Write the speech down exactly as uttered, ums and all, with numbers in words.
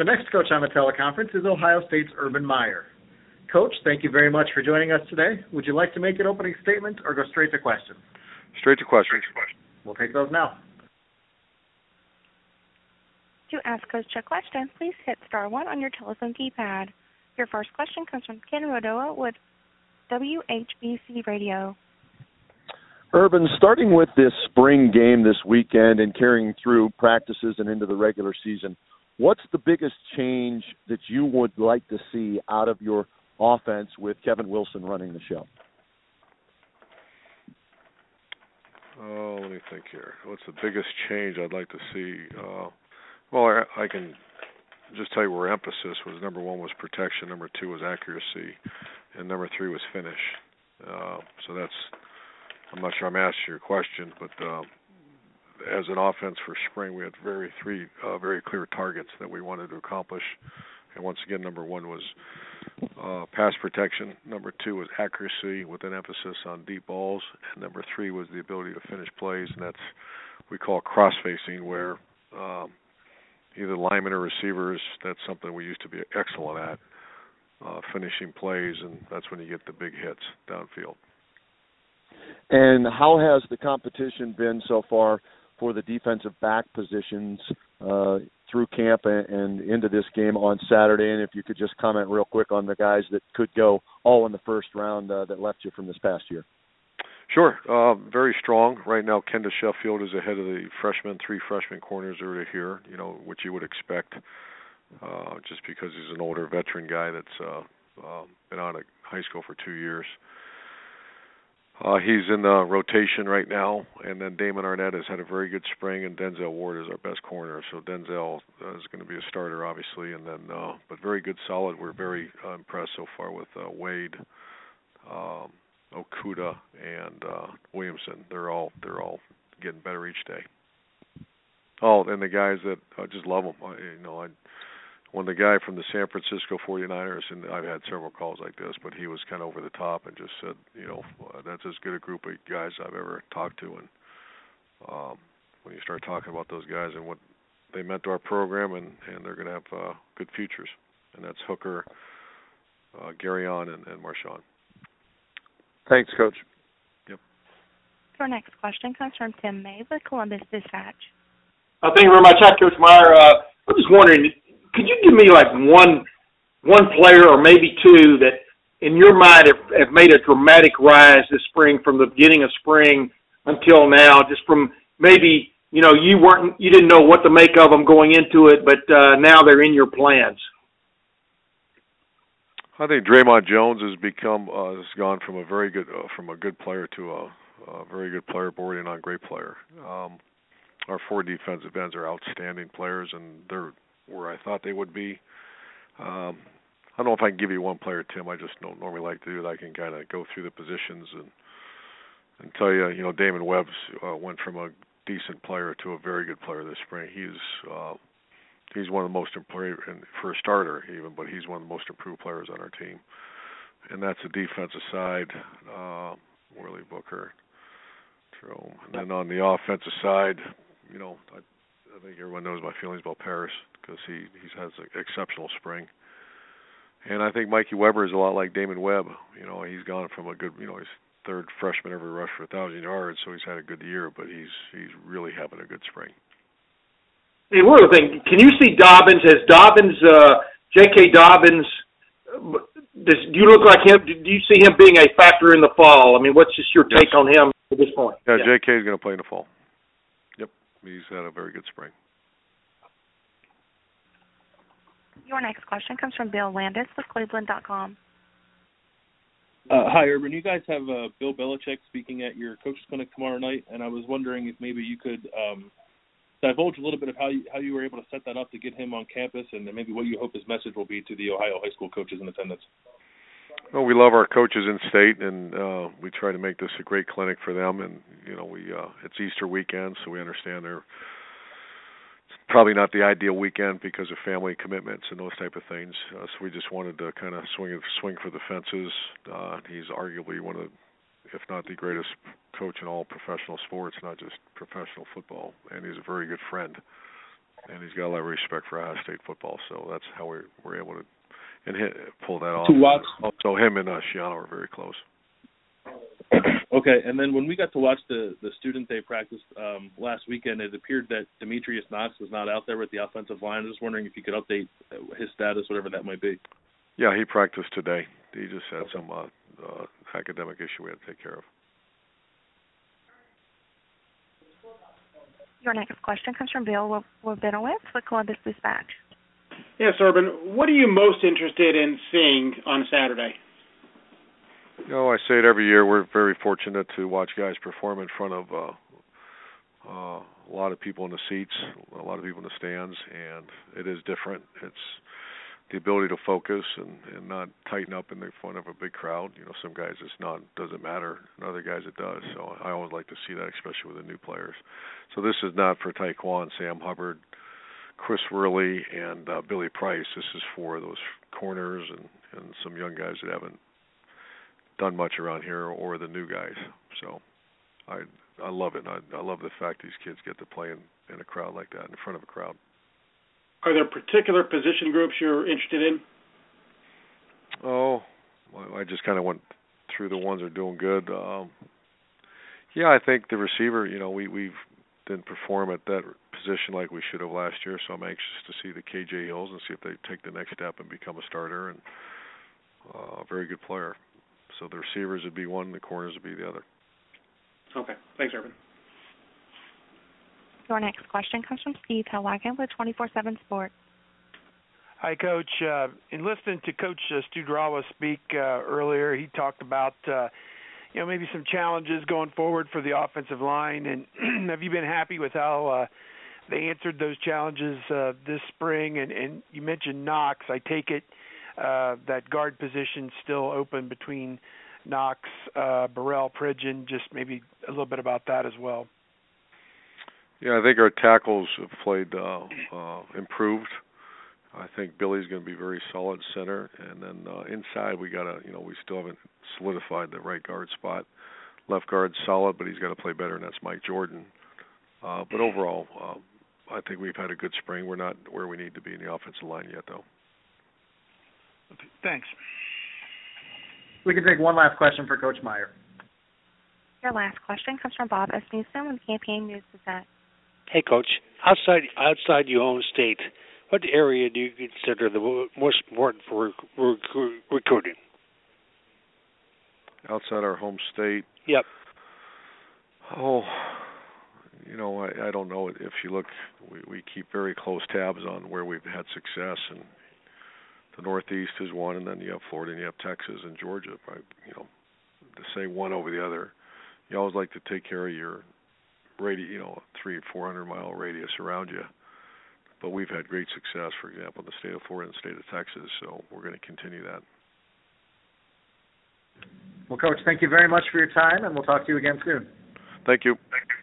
The next coach on the teleconference is Ohio State's Urban Meyer. Coach, thank you very much for joining us today. Would you like to make an opening statement or go straight to questions? Straight to questions. We'll take those now. To ask Coach a question, please hit star one on your telephone keypad. Your first question comes from Ken Rodoa with W H B C Radio. Urban, starting with this spring game this weekend and carrying through practices and into the regular season, what's the biggest change that you would like to see out of your offense with Kevin Wilson running the show? Oh, let me think here. What's the biggest change I'd like to see? Uh, well, I, I can just tell you where emphasis was. Number one was protection. Number two was accuracy. And number three was finish. Uh, so that's, I'm not sure I'm asking your question, but uh, as an offense for spring, we had very three uh, very clear targets that we wanted to accomplish. And once again, number one was uh, pass protection. Number two was accuracy with an emphasis on deep balls. And number three was the ability to finish plays, and that's we call cross-facing, where um, either linemen or receivers, that's something we used to be excellent at, uh, finishing plays, and that's when you get the big hits downfield. And how has the competition been so far for the defensive back positions uh, through camp and, and into this game on Saturday? And if you could just comment real quick on the guys that could go all in the first round uh, that left you from this past year. Sure. Uh, very strong. Right now, Kendall Sheffield is ahead of the freshmen. Three freshman corners are here, you know, which you would expect uh, just because he's an older veteran guy that's uh, uh, been out of high school for two years. Uh, he's in the rotation right now, and then Damon Arnett has had a very good spring, and Denzel Ward is our best corner. So Denzel is going to be a starter, obviously, and then uh, but very good, solid. We're very uh, impressed so far with uh, Wade, um, Okuda, and uh, Williamson. They're all they're all getting better each day. Oh, and the guys that I just love them. I, you know, I. When the guy from the San Francisco forty-niners, and I've had several calls like this, but he was kind of over the top and just said, you know, uh, that's as good a group of guys I've ever talked to. And um, when you start talking about those guys and what they meant to our program, and, and they're going to have uh, good futures. And that's Hooker, uh, Garyon, and, and Marshawn. Thanks, Coach. Yep. Your next question comes from Tim May with Columbus Dispatch. Uh, thank you very much. Hi, Coach Meyer. Uh, I'm just wondering, could you give me like one one player or maybe two that in your mind have, have made a dramatic rise this spring from the beginning of spring until now, just from maybe, you know, you weren't, you didn't know what to make of them going into it, but uh, now they're in your plans? I think Draymond Jones has become, uh, has gone from a very good, uh, from a good player to a, a very good player bordering on great player. Um, our four defensive ends are outstanding players, and they're where I thought they would be. Um, I don't know if I can give you one player, Tim. I just don't normally like to do that. I can kind of go through the positions and and tell you, you know, Damon Webb's uh, went from a decent player to a very good player this spring. He's uh, he's one of the most improved, for a starter even, but he's one of the most improved players on our team. And that's the defensive side, uh, Worley Booker, Jerome. And then on the offensive side, you know, I, I think everyone knows my feelings about Paris because he he has an exceptional spring. And I think Mikey Weber is a lot like Damon Webb. You know, he's gone from a good, you know, he's third freshman ever rushed for a thousand yards, so he's had a good year, but he's he's really having a good spring. Hey, one other thing, can you see Dobbins? Has Dobbins, uh, J K. Dobbins, does, do you look like him? Do you see him being a factor in the fall? I mean, what's just your take yes. on him at this point? Yeah, yeah. J K is going to play in the fall. Yep, he's had a very good spring. Your next question comes from Bill Landis with Cleveland dot com. Uh, hi, Urban. You guys have uh, Bill Belichick speaking at your coaches clinic tomorrow night, and I was wondering if maybe you could um, divulge a little bit of how you, how you were able to set that up to get him on campus, and then maybe what you hope his message will be to the Ohio high school coaches in attendance. Well, we love our coaches in state, and uh, we try to make this a great clinic for them. And you know, we uh, it's Easter weekend, so we understand they're probably not the ideal weekend because of family commitments and those type of things. Uh, so we just wanted to kind of swing swing for the fences. Uh, he's arguably one of, if not the greatest coach in all professional sports, not just professional football, and he's a very good friend. and he's got a lot of respect for Ohio State football. So that's how we we're able to and hit, pull that off. To watch. Also, him and uh, Shiano are very close. Okay, and then when we got to watch the, the student day practice um, last weekend, it appeared that Demetrius Knox was not out there with the offensive line. I was just wondering if you could update his status, whatever that might be. Yeah, he practiced today. He just had some uh, uh, academic issue we had to take care of. Your next question comes from Bill Rabinowitz with Columbus Dispatch. Yes, Urban. What are you most interested in seeing on Saturday? You know, I say it every year. We're very fortunate to watch guys perform in front of uh, uh, a lot of people in the seats, a lot of people in the stands, and it is different. It's the ability to focus and, and not tighten up in the front of a big crowd. You know, some guys it's not doesn't matter, and other guys it does. So I always like to see that, especially with the new players. So this is not for Taekwon, Sam Hubbard, Chris Worley, and uh, Billy Price. This is for those corners and, and some young guys that haven't done much around here, or the new guys. So I I love it. I, I love the fact these kids get to play in, in a crowd like that, in front of a crowd. Are there particular position groups you're interested in? Oh, I just kind of went through the ones that are doing good. Um, yeah, I think the receiver, you know, we we didn't perform at that position like we should have last year, so I'm anxious to see the K J Hills and see if they take the next step and become a starter and uh, a very good player. So the receivers would be one, the corners would be the other. Okay. Thanks, Urban. Your next question comes from Steve Helwagen with twenty-four seven Sports. Hi, Coach. Uh, in listening to Coach uh, Studrawa speak uh, earlier, he talked about uh, you know maybe some challenges going forward for the offensive line. And have you been happy with how uh, they answered those challenges uh, this spring? And, and you mentioned Knox. I take it uh, that guard position still open between Knox, uh, Burrell, Pridgeon. Just maybe a little bit about that as well. Yeah, I think our tackles have played uh, uh, improved. I think Billy's going to be very solid center, and then uh, inside we got to, you know, we still haven't solidified the right guard spot. Left guard's solid, but he's got to play better, and that's Mike Jordan. Uh, but overall, uh, I think we've had a good spring. We're not where we need to be in the offensive line yet, though. Okay, thanks. We can take one last question for Coach Meyer. Your last question comes from Bob Asmussen with Campaign News Gazette. Hey, Coach. Outside outside your own state, what area do you consider the most important for rec- rec- recruiting? Outside our home state? Yep. Oh, you know, I, I don't know. If you look, we, we keep very close tabs on where we've had success, and the Northeast is one, and then you have Florida, and you have Texas and Georgia. Probably, you know, to say one over the other, you always like to take care of your radi- you know, three, four hundred mile radius around you. But we've had great success, for example, in the state of Florida and the state of Texas, so we're going to continue that. Well, Coach, thank you very much for your time, and we'll talk to you again soon. Thank you. Thank you.